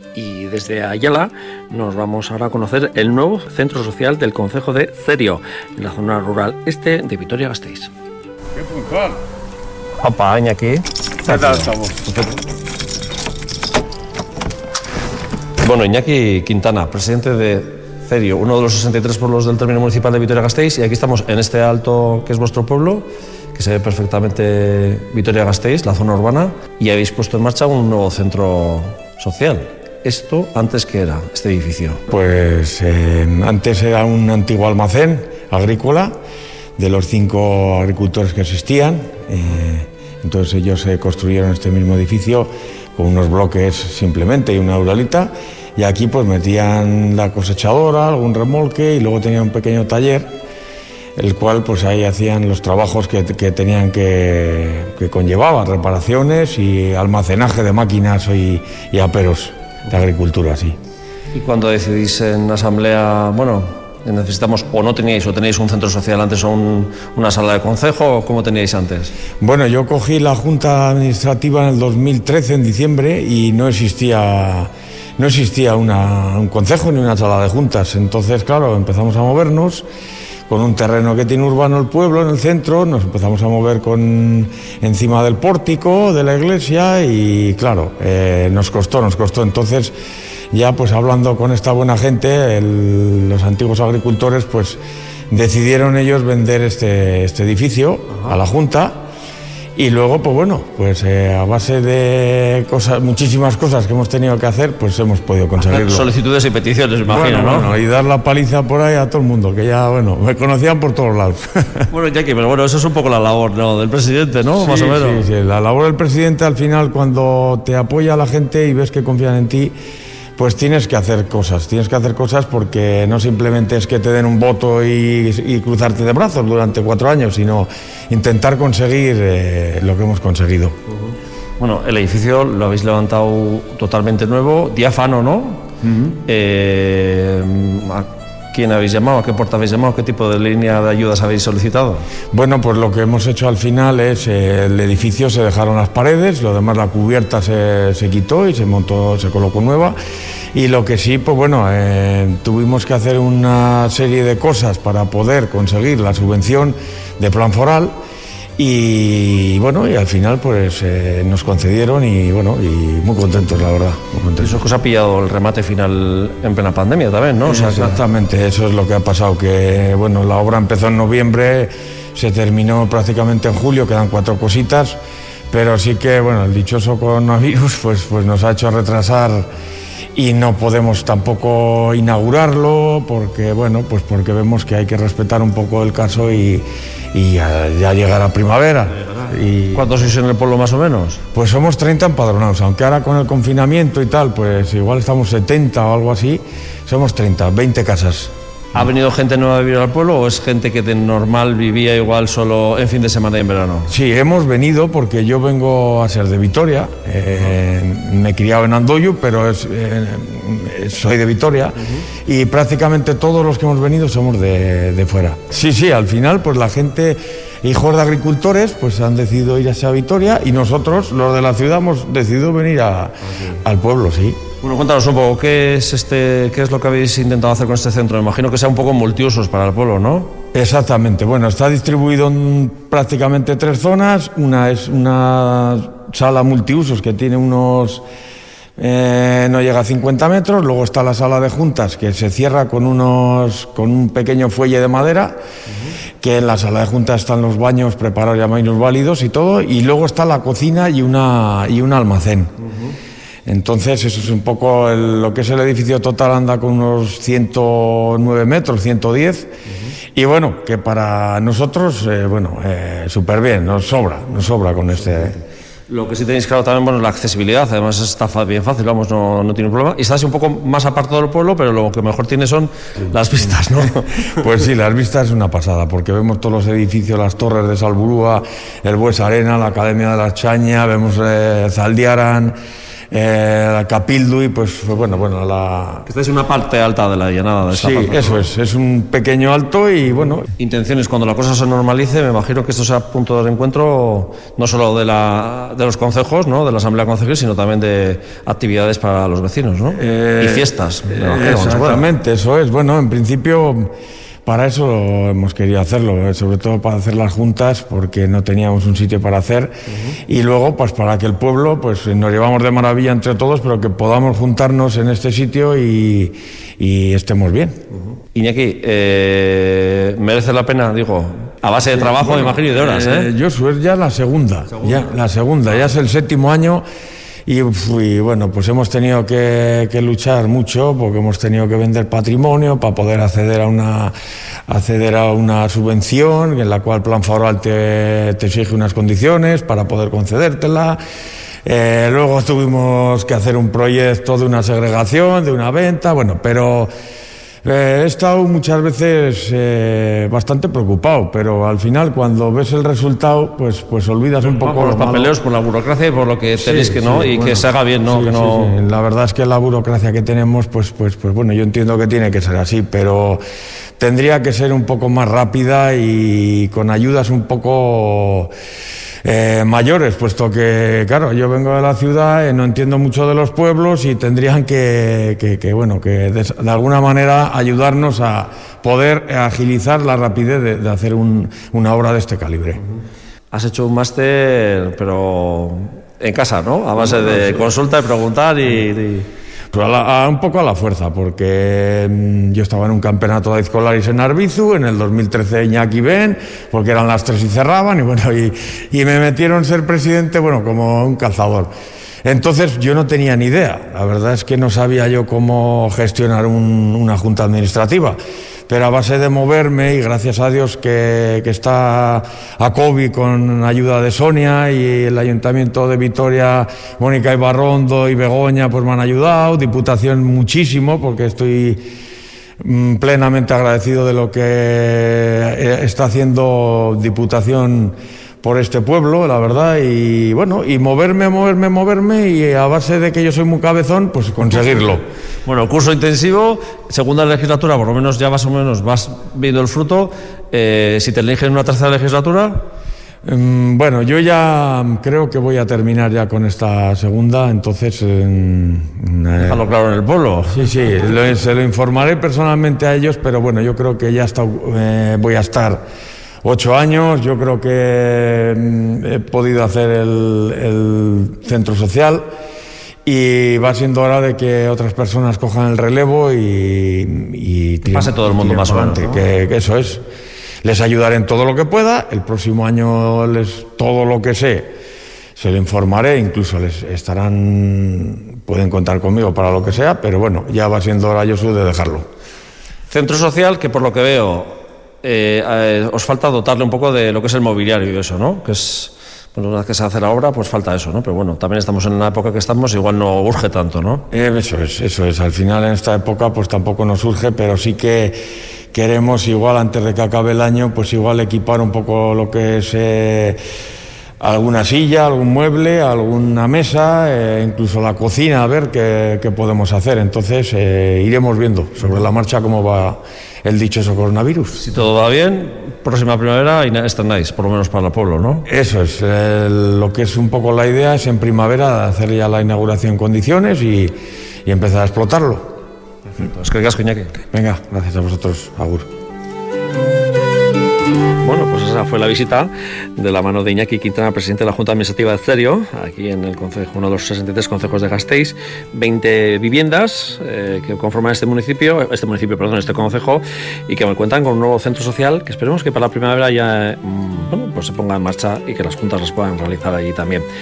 Y desde Ayala nos vamos ahora a conocer el nuevo centro social del concejo de Cerio, en la zona rural este de Vitoria-Gasteiz. ¡Qué puntual! Opa, Iñaki. ¿Qué tal estamos? Bueno, Iñaki Quintana, presidente de Cerio, uno de los 63 pueblos del término municipal de Vitoria-Gasteiz, y aquí estamos en este alto que es vuestro pueblo, que se ve perfectamente Vitoria-Gasteiz, la zona urbana, y habéis puesto en marcha un nuevo centro social. ¿Esto antes qué era, este edificio? Pues antes era un antiguo almacén agrícola de los 5 agricultores que existían. Entonces ellos construyeron este mismo edificio con unos bloques simplemente y una uralita, y aquí pues metían la cosechadora, algún remolque, y luego tenían un pequeño taller, el cual pues ahí hacían los trabajos que tenían que conllevaban, reparaciones y almacenaje de máquinas y aperos de agricultura, sí. Y cuando decidís en asamblea, bueno, necesitamos, o no teníais, o tenéis un centro social antes o una sala de concejo, o cómo teníais antes? Bueno, yo cogí la Junta Administrativa en el 2013, en diciembre, y no existía un concejo ni una sala de juntas. Entonces, claro, empezamos a movernos con un terreno que tiene urbano el pueblo en el centro, nos empezamos a mover encima del pórtico de la iglesia y claro, nos costó. Entonces ya pues hablando con esta buena gente, los antiguos agricultores pues decidieron ellos vender este edificio a la Junta. Y luego, pues bueno, pues a base de muchísimas cosas que hemos tenido que hacer, pues hemos podido conseguirlo. Solicitudes y peticiones, imagino, ¿no? Bueno, y dar la paliza por ahí a todo el mundo, que ya, bueno, me conocían por todos lados. Bueno, Iñaki, pero bueno, eso es un poco la labor, ¿no?, del presidente, ¿no? Sí, más o menos. Sí, la labor del presidente al final, cuando te apoya a la gente y ves que confían en ti, pues tienes que hacer cosas porque no simplemente es que te den un voto y cruzarte de brazos durante 4 años, sino intentar conseguir lo que hemos conseguido. Bueno, el edificio lo habéis levantado totalmente nuevo, diáfano, ¿no? ¿A quién habéis llamado? ¿A qué puerta habéis llamado? ¿Qué tipo de línea de ayudas habéis solicitado? Bueno, pues lo que hemos hecho al final es el edificio, se dejaron las paredes, lo demás la cubierta se quitó y se colocó nueva. Y lo que sí, pues bueno, tuvimos que hacer una serie de cosas para poder conseguir la subvención de Plan Foral. Y bueno, y al final pues nos concedieron y bueno, y muy contentos, la verdad, muy contentos. Eso es que os ha pillado el remate final en plena pandemia también, ¿no? O sea, exactamente, eso es lo que ha pasado, que bueno, la obra empezó en noviembre, se terminó prácticamente en julio, quedan 4 cositas, pero sí que bueno, el dichoso coronavirus pues nos ha hecho retrasar y no podemos tampoco inaugurarlo porque bueno, pues porque vemos que hay que respetar un poco el caso y ya llegará primavera. ¿Cuántos sois en el pueblo más o menos? Pues somos 30 empadronados, aunque ahora con el confinamiento y tal, pues igual estamos 70 o algo así, somos 30, 20 casas. ¿Ha venido gente nueva a vivir al pueblo o es gente que de normal vivía igual solo en fin de semana y en verano? Sí, hemos venido porque yo vengo a ser de Vitoria, me he criado en Andoyu, pero soy de Vitoria y prácticamente todos los que hemos venido somos de fuera. Sí, al final pues la gente, hijos de agricultores, pues han decidido ir hacia Vitoria y nosotros, los de la ciudad, hemos decidido venir al pueblo, sí. Bueno, cuéntanos un poco, ¿qué es lo que habéis intentado hacer con este centro? Me imagino que sea un poco multiusos para el pueblo, ¿no? Exactamente, bueno, está distribuido en prácticamente 3 zonas. Una es una sala multiusos que tiene no llega a 50 metros, luego está la sala de juntas que se cierra con un pequeño fuelle de madera, que en la sala de juntas están los baños preparados ya baños válidos y todo, y luego está la cocina y un almacén. Entonces eso es un poco lo que es el edificio total, anda con unos 109 metros, 110, y bueno, que para nosotros, súper bien, nos sobra con este. Lo que sí tenéis claro también, bueno, la accesibilidad, además está bien fácil, vamos, no tiene problema. Y estás un poco más apartado del pueblo, pero lo que mejor tiene son las vistas, ¿no? Pues sí, las vistas es una pasada, porque vemos todos los edificios, las torres de Salburúa, el Bues Arena, la Academia de la Chaña, vemos Zaldiaran, la Capildu y pues bueno, Estáis en una parte alta de la llanada de esta sí, parte, eso ¿no? es un pequeño alto y bueno. Intenciones cuando la cosa se normalice, me imagino que esto sea punto de encuentro no solo de los concejos, ¿no? De la Asamblea Concejil, sino también de actividades para los vecinos, ¿no? Y fiestas, me imagino. Exactamente, eso es. Bueno, en principio para eso hemos querido hacerlo, sobre todo para hacer las juntas, porque no teníamos un sitio para hacer, y luego pues para que el pueblo, pues nos llevamos de maravilla entre todos, pero que podamos juntarnos en este sitio y estemos bien. Iñaki, merece la pena, digo, a base de trabajo, me imagino, y de horas, ¿eh? Josu, es ya la segunda, ya es el 7º año. Y bueno, pues hemos tenido que luchar mucho porque hemos tenido que vender patrimonio para poder acceder a una subvención en la cual Plan Favoral te exige unas condiciones para poder concedértela. Luego tuvimos que hacer un proyecto de una segregación, de una venta, bueno, pero he estado muchas veces bastante preocupado, pero al final cuando ves el resultado pues olvidas un poco por los papeleos, por la burocracia y por lo que tenéis que no, y bueno, que se haga bien, ¿no? Sí. La verdad es que la burocracia que tenemos pues bueno, yo entiendo que tiene que ser así, pero tendría que ser un poco más rápida y con ayudas un poco mayores, puesto que, claro, yo vengo de la ciudad, no entiendo mucho de los pueblos y tendrían que de alguna manera ayudarnos a poder agilizar la rapidez de hacer una obra de este calibre. Has hecho un máster, pero en casa, ¿no? A base de consulta y preguntar y... Pues un poco a la fuerza, porque yo estaba en un campeonato de escolares en Arbizu, en el 2013 Iñaki Ben, porque eran las 3 y cerraban, y bueno, y me metieron ser presidente, bueno, como un calzador. Entonces yo no tenía ni idea, la verdad es que no sabía yo cómo gestionar una junta administrativa, pero a base de moverme y gracias a Dios que está ACOBI con ayuda de Sonia y el Ayuntamiento de Vitoria, Mónica Ibarrondo y Begoña pues me han ayudado, Diputación muchísimo porque estoy plenamente agradecido de lo que está haciendo Diputación por este pueblo, la verdad, y bueno, y moverme y a base de que yo soy muy cabezón, pues conseguirlo. Bueno, curso intensivo, segunda legislatura, por lo menos ya más o menos vas viendo el fruto. Si te eligen una tercera legislatura... Bueno, yo ya creo que voy a terminar ya con esta segunda, entonces... Déjalo claro en el pueblo. Sí, se lo informaré personalmente a ellos, pero bueno, yo creo que ya voy a estar 8 años, yo creo que he podido hacer el centro social y va siendo hora de que otras personas cojan el relevo y pase todo el mundo más o menos, ¿no? Que eso es. Les ayudaré en todo lo que pueda, el próximo año todo lo que sé se lo informaré, incluso pueden contar conmigo para lo que sea, pero bueno, ya va siendo hora, Josu, de dejarlo. Centro social que por lo que veo os falta dotarle un poco de lo que es el mobiliario y eso, ¿no? Que es, bueno, una vez que se hace la obra, pues falta eso, ¿no? Pero bueno, también estamos en la época que estamos, igual no urge tanto, ¿no? Eso es. Al final en esta época pues tampoco nos urge, pero sí que queremos igual antes de que acabe el año, pues igual equipar un poco lo que es alguna silla, algún mueble, alguna mesa, incluso la cocina, a ver qué podemos hacer. Entonces iremos viendo sobre la marcha cómo va el dichoso coronavirus. Si todo va bien, próxima primavera estrenáis, por lo menos para el pueblo, ¿no? Eso es, lo que es un poco la idea es en primavera hacer ya la inauguración en condiciones y empezar a explotarlo. Perfecto, es que casco, Iñaki. Venga, gracias a vosotros, agur. Bueno, pues esa fue la visita de la mano de Iñaki Quintana, presidente de la Junta Administrativa de Cerio, aquí en el concejo, uno de los 63 concejos de Gasteiz, 20 viviendas que conforman este concejo, y que cuentan con un nuevo centro social que esperemos que para la primavera ya pues se ponga en marcha y que las juntas las puedan realizar allí también.